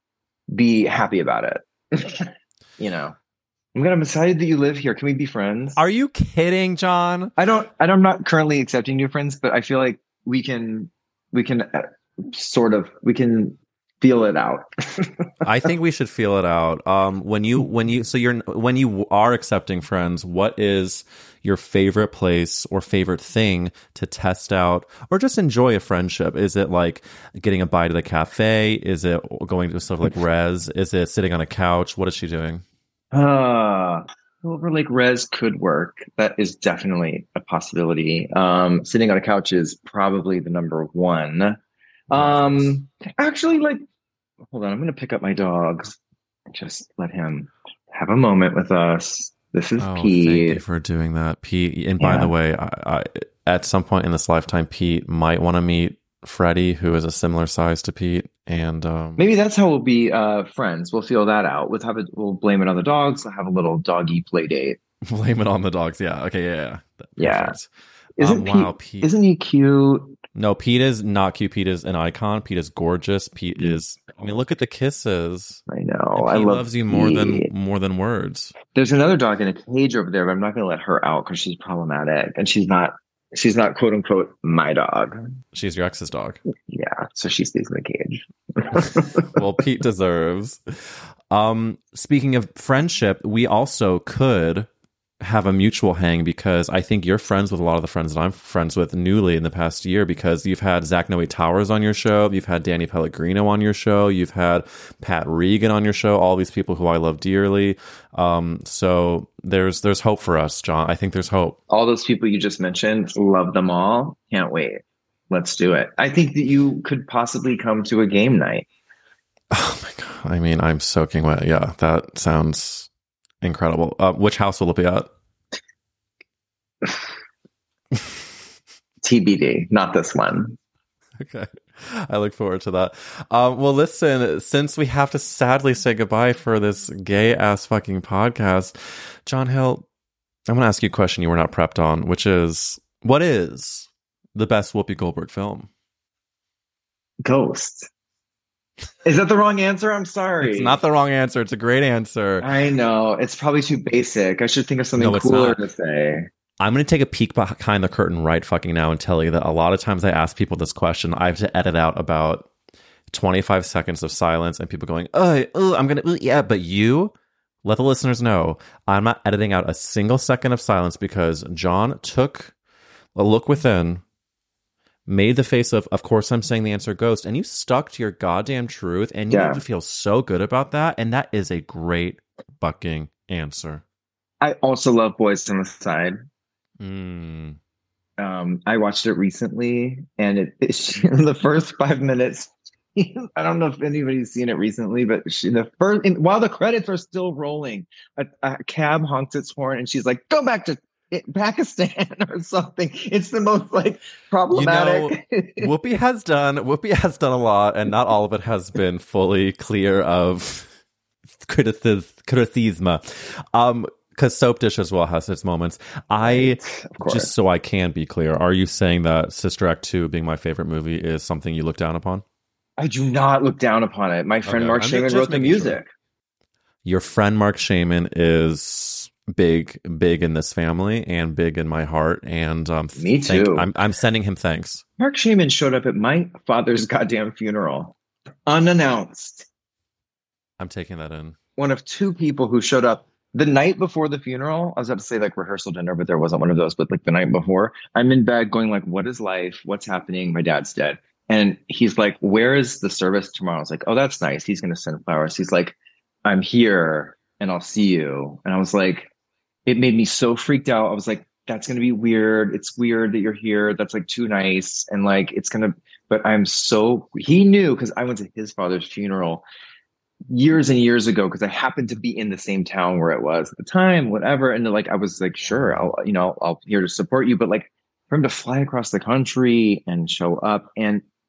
be happy about it. You know. I'm gonna. I'm excited that you live here. Can we be friends? Are you kidding, John? I don't. I don't I'm not currently accepting new friends, but I feel like we can. We can uh, sort of. We can feel it out. I think we should feel it out. Um, when you when you so you're when you are accepting friends, what is your favorite place or favorite thing to test out or just enjoy a friendship? Is it like getting a bite at a cafe? Is it going to sort of like Rez? Is it sitting on a couch? What is she doing? Uh, Silver Lake Res could work. That is definitely a possibility. Um, sitting on a couch is probably the number one. Um, actually, like, hold on, I'm going to pick up my dogs. Just let him have a moment with us. This is oh, Pete. Thank you for doing that, Pete. And by Yeah. the way, I, I, at some point in this lifetime, Pete might want to meet Freddie, who is a similar size to Pete. And um, Maybe that's how we'll be uh, friends. We'll feel that out. We'll have it. We'll blame it on the dogs. We'll have a little doggy play date. blame it on the dogs. Yeah. Okay. Yeah. Yeah. Yeah. Perfect. Isn't Um, Pete, wow, Pete. Isn't he cute? No, Pete is not cute. Pete is an icon. Pete is gorgeous. Pete is. I mean, look at the kisses. I know. And I Pete love loves you more than Pete. more than words. There's another dog in a cage over there, but I'm not going to let her out because she's problematic, and she's not. She's not quote unquote my dog. She's your ex's dog. Yeah, so she stays in the cage. Well, Pete deserves. Um, speaking of friendship, we also could have a mutual hang because I think you're friends with a lot of the friends that I'm friends with newly in the past year because you've had Zach Noe Towers on your show, you've had Danny Pellegrino on your show, you've had Pat Regan on your show, all these people who I love dearly. Um, so there's there's hope for us, John. I think there's hope. All those people you just mentioned, love them all. Can't wait. Let's do it. I think that you could possibly come to a game night. Oh my God. I mean, I'm soaking wet. Yeah, that sounds incredible. Uh, which house will it be at? T B D, not this one. Okay. I look forward to that. Um, well, listen, since we have to sadly say goodbye for this gay ass fucking podcast, John Hill, I'm going to ask you a question you were not prepped on, which is, what is the best Whoopi Goldberg film? Ghost. Is that the wrong answer? I'm sorry. It's not the wrong answer. It's a great answer. I know. It's probably too basic. I should think of something No, it's cooler not. to say. I'm going to take a peek behind the curtain right fucking now and tell you that a lot of times I ask people this question, I have to edit out about twenty-five seconds of silence and people going, oh, oh I'm going to, yeah, but you, let the listeners know, I'm not editing out a single second of silence because John took a look within, made the face of, of course I'm saying the answer Ghost, and you stuck to your goddamn truth, and you Yeah. need to feel so good about that, and that is a great fucking answer. I also love Boys on the Side. Mm. Um, I watched it recently, and it, it she, in the first five minutes, I don't know if anybody's seen it recently, but she, the first in, while the credits are still rolling, a, a cab honks its horn, and she's like, "Go back to it, Pakistan" or something. It's the most like problematic. You know, Whoopi has done Whoopi has done a lot, and not all of it has been fully clear of criticism. criticism. Um, because Soap Dish as well has its moments. I Of course. just so I can be clear, are you saying that Sister Act two being my favorite movie is something you look down upon? I do not look down upon it. My friend Okay, Mark I'm Shaman just wrote the making sure. music. Your friend Mark Shaman is big, big in this family and big in my heart. And um, Me thank- too. I'm, I'm sending him thanks. Mark Shaman showed up at my father's goddamn funeral, unannounced. I'm taking that in. One of two people who showed up the night before the funeral. I was about to say like rehearsal dinner, but there wasn't one of those. But like the night before, I'm in bed going like, what is life? What's happening? My dad's dead. And he's like, where is the service tomorrow? I was like, oh, that's nice. He's going to send flowers. He's like, I'm here and I'll see you. And I was like, it made me so freaked out. I was like, that's going to be weird. It's weird that you're here. That's like too nice. And like, it's going to, but I'm so, he knew because I went to his father's funeral years and years ago because I happened to be in the same town where it was at the time, whatever. And like, I was like, sure, I'll, you know, I'll here to support you. But like for him to fly across the country and show up, and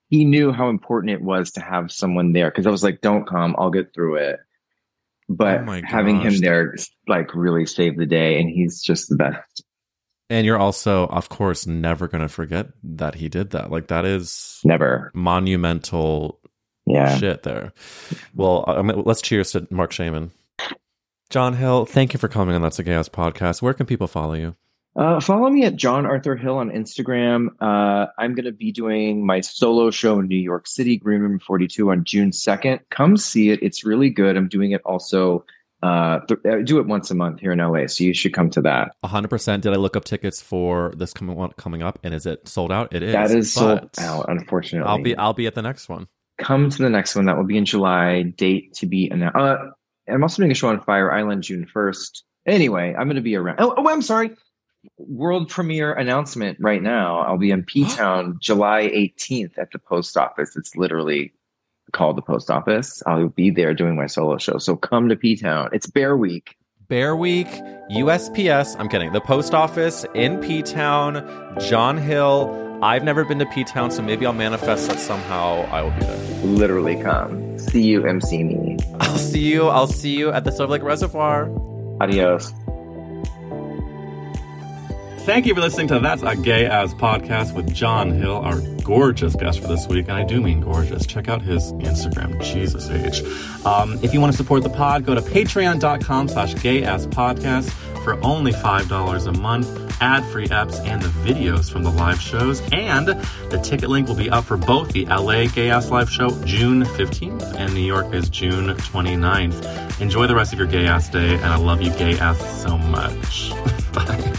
he knew how important it was to have someone there. Cause I was like, don't come, I'll get through it. But oh having him there, like, really saved the day. And he's just the best. And you're also, of course, never going to forget that he did that. Like, that is never monumental yeah. shit there. Well, I mean, let's cheers to Marc Shaiman. John Hill, thank you for coming on That's a Gay Ass Podcast. Where can people follow you? Uh, follow me at John Arthur Hill on Instagram. Uh, I'm going to be doing my solo show in New York City, Green Room forty-two, on June second. Come see it. It's really good. I'm doing it also. Uh, th- I do it once a month here in L A, so you should come to that. one hundred percent. Did I look up tickets for this coming coming up, and is it sold out? It is. That is sold out, unfortunately. I'll be I'll be at the next one. Come to the next one. That will be in July. Date to be announced. Uh, I'm also doing a show on Fire Island June first. Anyway, I'm going to be around. Oh, oh, I'm sorry. World premiere announcement right now. I'll be in P-Town July eighteenth at the post office. It's literally called the post office. I'll be there doing my solo show. So come to P-Town. It's Bear Week. Bear Week, U S P S. I'm kidding. The post office in P-Town. John Hill. I've never been to P-Town, so maybe I'll manifest that somehow I will be there. Literally come. See you, M C me. I'll see you. I'll see you at the Silver Lake Reservoir. Adios. Thank you for listening to That's a Gay Ass Podcast with John Hill, our gorgeous guest for this week. And I do mean gorgeous. Check out his Instagram, Jesus H. Um, if you want to support the pod, go to patreon.com slash gay ass podcast for only five dollars a month, ad-free eps, and the videos from the live shows. And the ticket link will be up for both the L A Gay Ass Live Show June fifteenth and New York is June twenty-ninth. Enjoy the rest of your gay ass day, and I love you gay ass so much. Bye.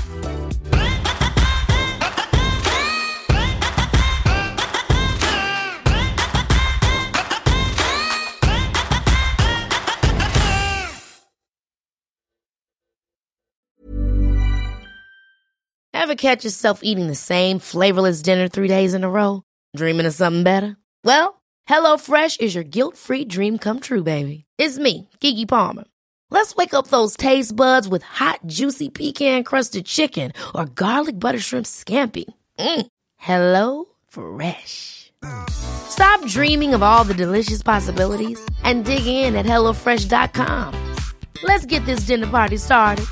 Ever catch yourself eating the same flavorless dinner three days in a row? Dreaming of something better? Well, HelloFresh is your guilt-free dream come true, baby. It's me, Keke Palmer. Let's wake up those taste buds with hot, juicy pecan-crusted chicken or garlic butter shrimp scampi. Mm. Hello Fresh. Stop dreaming of all the delicious possibilities and dig in at hello fresh dot com. Let's get this dinner party started.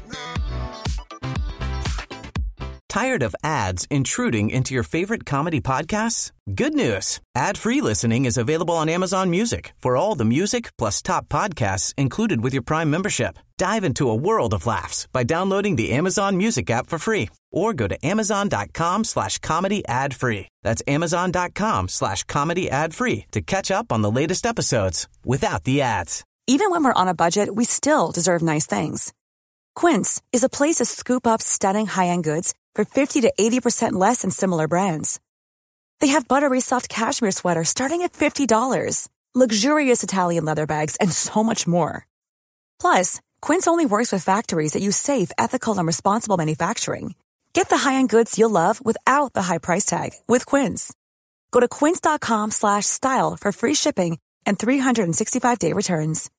Tired of ads intruding into your favorite comedy podcasts? Good news. Ad-free listening is available on Amazon Music for all the music plus top podcasts included with your Prime membership. Dive into a world of laughs by downloading the Amazon Music app for free or go to amazon.com slash comedy ad free. That's amazon.com slash comedy ad free to catch up on the latest episodes without the ads. Even when we're on a budget, we still deserve nice things. Quince is a place to scoop up stunning high-end goods for fifty to eighty percent less than similar brands. They have buttery soft cashmere sweaters starting at fifty dollars, luxurious Italian leather bags, and so much more. Plus, Quince only works with factories that use safe, ethical, and responsible manufacturing. Get the high-end goods you'll love without the high price tag with Quince. Go to quince.com slash style for free shipping and three sixty-five day returns.